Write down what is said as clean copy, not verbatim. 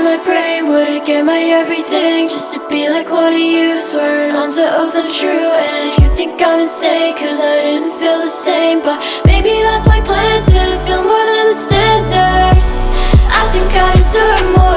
my brain, wouldn't get my everything just to be like one of you, swearing onto oath I'm true. And you think I'm insane cause I didn't feel the same, but maybe that's my plan, to feel more than the standard. I think I deserve more.